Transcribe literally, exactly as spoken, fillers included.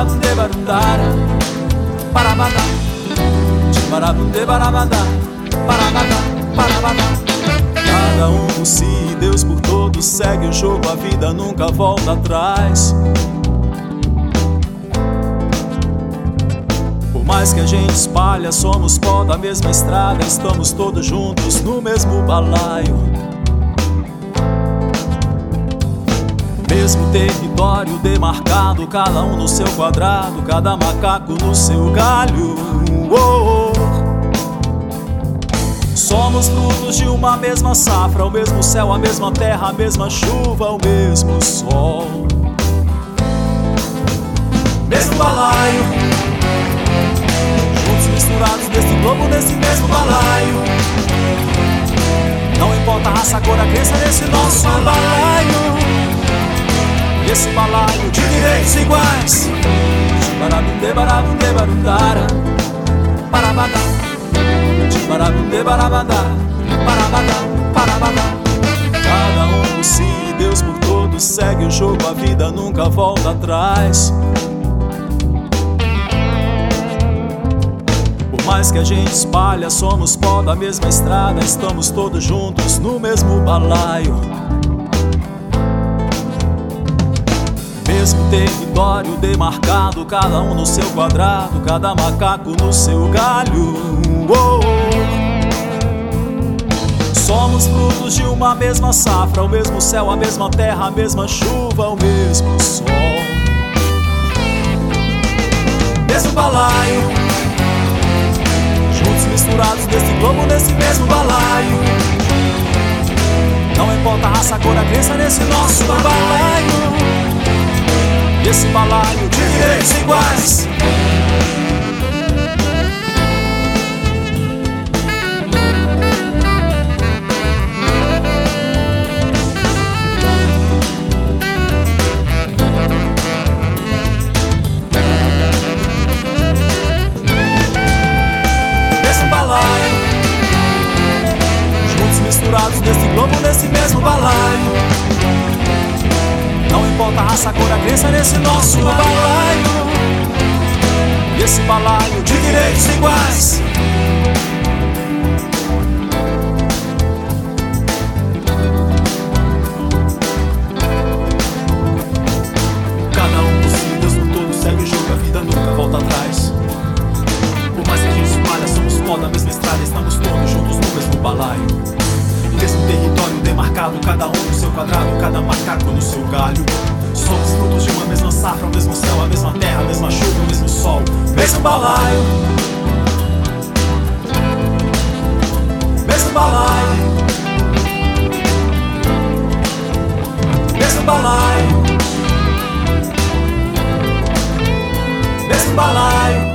barabunde barundara, parabada, barabunde barabada, parabada, parabada. Cada um por si, Deus por todos, segue o jogo, a vida nunca volta atrás. Por mais que a gente espalha, somos pó da mesma estrada, estamos todos juntos no mesmo balaio. Mesmo território demarcado, cada um no seu quadrado, cada macaco no seu galho. Oh, oh. Somos frutos de uma mesma safra, o mesmo céu, a mesma terra, a mesma chuva, o mesmo sol. Mesmo balaio, juntos misturados nesse globo, nesse mesmo balaio. Não importa a raça, a cor, a crença, nesse nosso balaio. Esse balaio de direitos iguais. Barabunde, barabunde, barundara, parabada, barabunde, barabada, parabada, parabada. Cada um por si, Deus por todos, segue o jogo, a vida nunca volta atrás. Por mais que a gente espalha, somos pó da mesma estrada, estamos todos juntos no mesmo balaio. Mesmo território demarcado, cada um no seu quadrado, cada macaco no seu galho. Oh, oh. Somos frutos de uma mesma safra, o mesmo céu, a mesma terra, a mesma chuva, o mesmo sol. Mesmo balaio, juntos misturados nesse globo, nesse mesmo balaio. Não importa a raça, a cor, a crença, nesse nosso balaio. Esse balaio de direitos iguais. Esse balaio, juntos misturados nesse globo, nesse mesmo balaio. Não importa a raça, a cor, a crença, nesse nosso balaio. Esse balaio de direitos iguais. Cada um por si, Deus por todos, segue o jogo, a vida nunca volta atrás. Por mais que a gente espalha, somos pó da mesma estrada, estamos todos juntos no mesmo balaio. Mesmo território demarcado, cada um no seu quadrado, cada macaco no seu galho. Somos frutos de uma mesma safra, o mesmo céu, a mesma terra, a mesma chuva, o mesmo sol. Mesmo balaio, mesmo balaio, mesmo balaio, mesmo balaio.